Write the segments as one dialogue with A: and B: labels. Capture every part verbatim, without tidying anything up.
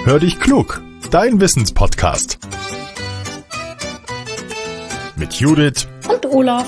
A: Hör dich klug, dein Wissenspodcast. Mit Judith
B: und Olaf.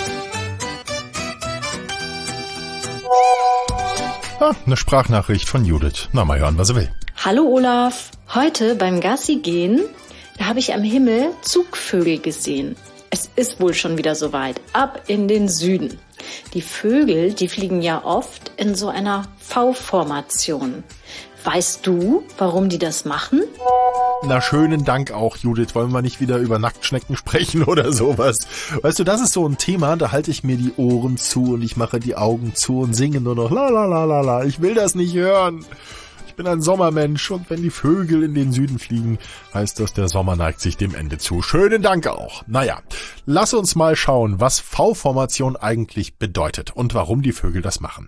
A: Ah, eine Sprachnachricht von Judith. Na, mal hören, was sie will.
B: Hallo Olaf. Heute beim Gassi gehen, da habe ich am Himmel Zugvögel gesehen. Es ist wohl schon wieder soweit. Ab in den Süden. Die Vögel, die fliegen ja oft in so einer V-Formation. Weißt du, warum die das machen?
A: Na, schönen Dank auch, Judith. Wollen wir nicht wieder über Nacktschnecken sprechen oder sowas? Weißt du, das ist so ein Thema, da halte ich mir die Ohren zu und ich mache die Augen zu und singe nur noch la la la la la. Ich will das nicht hören. Ich bin ein Sommermensch und wenn die Vögel in den Süden fliegen, heißt das, der Sommer neigt sich dem Ende zu. Schönen Dank auch. Naja, lass uns mal schauen, was V-Formation eigentlich bedeutet und warum die Vögel das machen.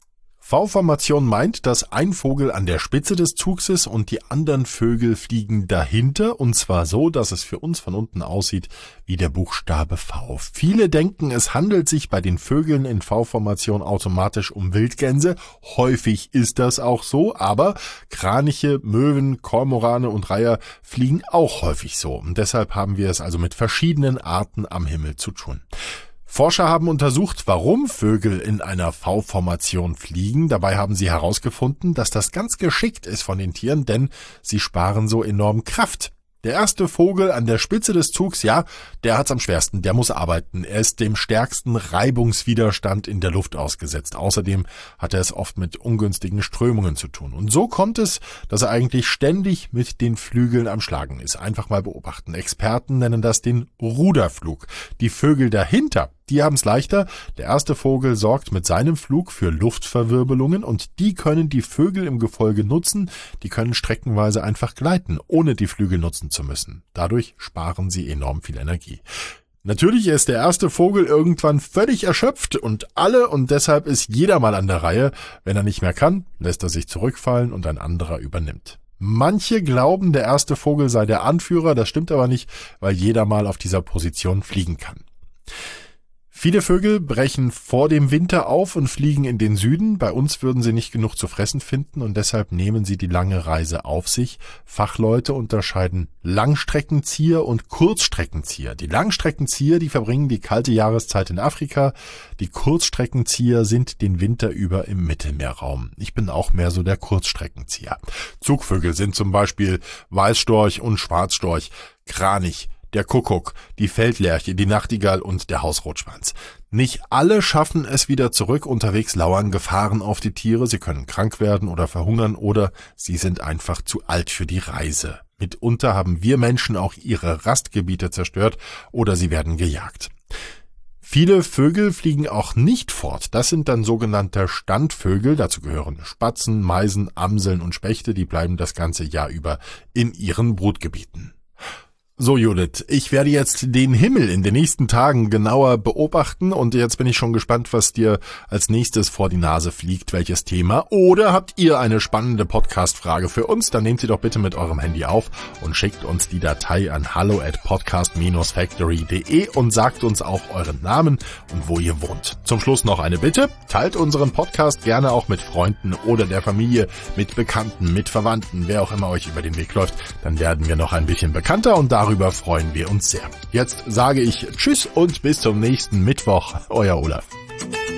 A: V-Formation meint, dass ein Vogel an der Spitze des Zugs ist und die anderen Vögel fliegen dahinter, und zwar so, dass es für uns von unten aussieht wie der Buchstabe V. Viele denken, es handelt sich bei den Vögeln in V-Formation automatisch um Wildgänse. Häufig ist das auch so, aber Kraniche, Möwen, Kormorane und Reiher fliegen auch häufig so. Und deshalb haben wir es also mit verschiedenen Arten am Himmel zu tun. Forscher haben untersucht, warum Vögel in einer V-Formation fliegen. Dabei haben sie herausgefunden, dass das ganz geschickt ist von den Tieren, denn sie sparen so enorm Kraft. Der erste Vogel an der Spitze des Zugs, ja, der hat's am schwersten, der muss arbeiten. Er ist dem stärksten Reibungswiderstand in der Luft ausgesetzt. Außerdem hat er es oft mit ungünstigen Strömungen zu tun. Und so kommt es, dass er eigentlich ständig mit den Flügeln am Schlagen ist. Einfach mal beobachten. Experten nennen das den Ruderflug. Die Vögel dahinter, die haben's leichter. Der erste Vogel sorgt mit seinem Flug für Luftverwirbelungen und die können die Vögel im Gefolge nutzen. Die können streckenweise einfach gleiten, ohne die Flügel nutzen zu müssen. Dadurch sparen sie enorm viel Energie. Natürlich ist der erste Vogel irgendwann völlig erschöpft und alle und deshalb ist jeder mal an der Reihe. Wenn er nicht mehr kann, lässt er sich zurückfallen und ein anderer übernimmt. Manche glauben, der erste Vogel sei der Anführer, das stimmt aber nicht, weil jeder mal auf dieser Position fliegen kann. Viele Vögel brechen vor dem Winter auf und fliegen in den Süden. Bei uns würden sie nicht genug zu fressen finden und deshalb nehmen sie die lange Reise auf sich. Fachleute unterscheiden Langstreckenzieher und Kurzstreckenzieher. Die Langstreckenzieher, die verbringen die kalte Jahreszeit in Afrika. Die Kurzstreckenzieher sind den Winter über im Mittelmeerraum. Ich bin auch mehr so der Kurzstreckenzieher. Zugvögel sind zum Beispiel Weißstorch und Schwarzstorch, Kranich, der Kuckuck, die Feldlerche, die Nachtigall und der Hausrotschwanz. Nicht alle schaffen es wieder zurück. Unterwegs lauern Gefahren auf die Tiere. Sie können krank werden oder verhungern oder sie sind einfach zu alt für die Reise. Mitunter haben wir Menschen auch ihre Rastgebiete zerstört oder sie werden gejagt. Viele Vögel fliegen auch nicht fort. Das sind dann sogenannte Standvögel. Dazu gehören Spatzen, Meisen, Amseln und Spechte. Die bleiben das ganze Jahr über in ihren Brutgebieten. So, Judith, ich werde jetzt den Himmel in den nächsten Tagen genauer beobachten und jetzt bin ich schon gespannt, was dir als nächstes vor die Nase fliegt, welches Thema. Oder habt ihr eine spannende Podcast-Frage für uns? Dann nehmt sie doch bitte mit eurem Handy auf und schickt uns die Datei an hallo at podcast dash factory punkt de und sagt uns auch euren Namen und wo ihr wohnt. Zum Schluss noch eine Bitte. Teilt unseren Podcast gerne auch mit Freunden oder der Familie, mit Bekannten, mit Verwandten, wer auch immer euch über den Weg läuft. Dann werden wir noch ein bisschen bekannter und darüber Darüber freuen wir uns sehr. Jetzt sage ich Tschüss und bis zum nächsten Mittwoch. Euer Olaf.